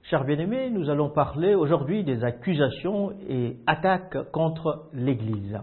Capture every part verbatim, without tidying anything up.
Chers bien-aimés, nous allons parler aujourd'hui des accusations et attaques contre l'Église.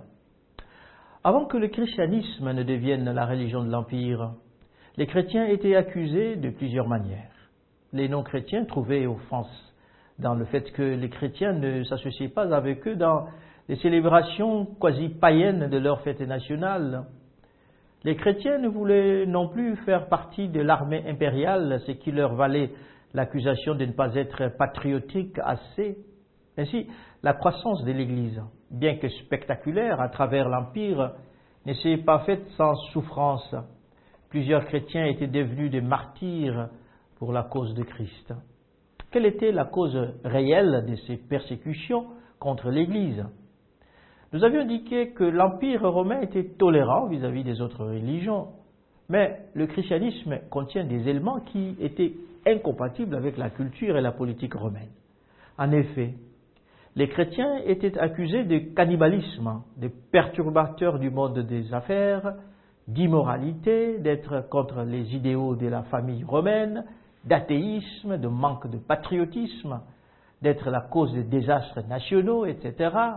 Avant que le christianisme ne devienne la religion de l'Empire, les chrétiens étaient accusés de plusieurs manières. Les non-chrétiens trouvaient offense dans le fait que les chrétiens ne s'associaient pas avec eux dans les célébrations quasi païennes de leur fête nationale. Les chrétiens ne voulaient non plus faire partie de l'armée impériale, ce qui leur valait l'accusation de ne pas être patriotique assez. Ainsi, la croissance de l'Église, bien que spectaculaire à travers l'Empire, ne s'est pas faite sans souffrance. Plusieurs chrétiens étaient devenus des martyrs pour la cause de Christ. Quelle était la cause réelle de ces persécutions contre l'Église? Nous avions indiqué que l'Empire romain était tolérant vis-à-vis des autres religions, mais le christianisme contient des éléments qui étaient incompatibles avec la culture et la politique romaine. En effet, les chrétiens étaient accusés de cannibalisme, de perturbateurs du monde des affaires, d'immoralité, d'être contre les idéaux de la famille romaine, d'athéisme, de manque de patriotisme, d'être la cause des désastres nationaux, et cetera.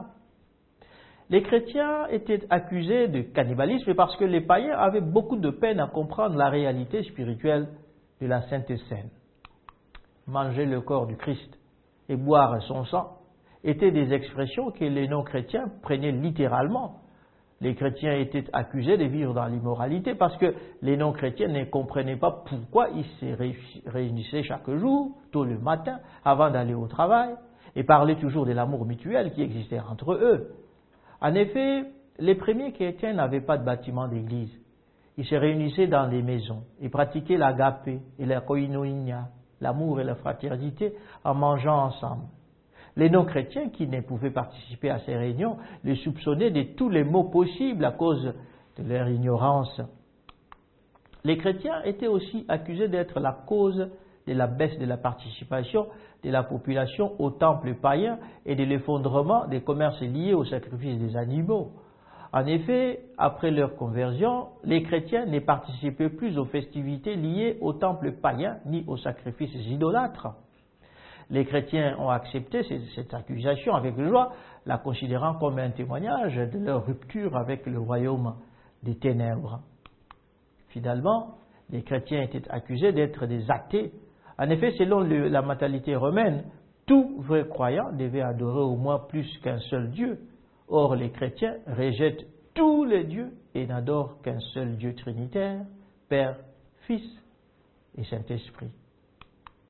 Les chrétiens étaient accusés de cannibalisme parce que les païens avaient beaucoup de peine à comprendre la réalité spirituelle de la Sainte Seine. Manger le corps du Christ et boire son sang étaient des expressions que les non-chrétiens prenaient littéralement. Les chrétiens étaient accusés de vivre dans l'immoralité parce que les non-chrétiens ne comprenaient pas pourquoi ils se réunissaient chaque jour, tôt le matin, avant d'aller au travail, et parlaient toujours de l'amour mutuel qui existait entre eux. En effet, les premiers chrétiens n'avaient pas de bâtiment d'église. Ils se réunissaient dans des maisons et pratiquaient l'agapé et la koinonia, l'amour et la fraternité, en mangeant ensemble. Les non-chrétiens qui ne pouvaient participer à ces réunions les soupçonnaient de tous les maux possibles à cause de leur ignorance. Les chrétiens étaient aussi accusés d'être la cause de la baisse de la participation de la population au temple païen et de l'effondrement des commerces liés au sacrifice des animaux. En effet, après leur conversion, les chrétiens ne participaient plus aux festivités liées au temple païen ni aux sacrifices idolâtres. Les chrétiens ont accepté cette accusation avec joie, la considérant comme un témoignage de leur rupture avec le royaume des ténèbres. Finalement, les chrétiens étaient accusés d'être des athées. En effet, selon le, la mentalité romaine, tout vrai croyant devait adorer au moins plus qu'un seul Dieu. Or, les chrétiens rejettent tous les dieux et n'adorent qu'un seul Dieu trinitaire, Père, Fils et Saint-Esprit.